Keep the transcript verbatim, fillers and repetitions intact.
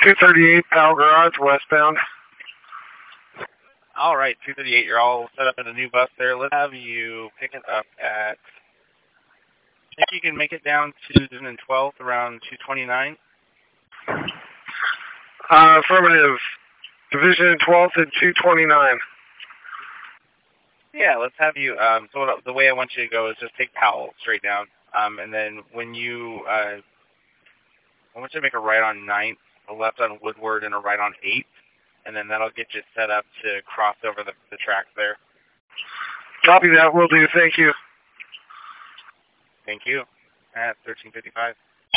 two thirty-eight Powell Garage, westbound. All right, two thirty-eight, you're all set up in a new bus there. Let's have you pick it up at, I think you can make it down to Division and twelfth around two twenty-nine. Uh, affirmative. Division and twelfth at two twenty-nine. Yeah, let's have you, um, so what, the way I want you to go is just take Powell straight down. Um, and then when you, uh, I want you to make a right on ninth, a left on Woodward, and a right on eighth. And then that'll get you set up to cross over the, the tracks there. Copy that, will do. Thank you. Thank you. At thirteen fifty-five.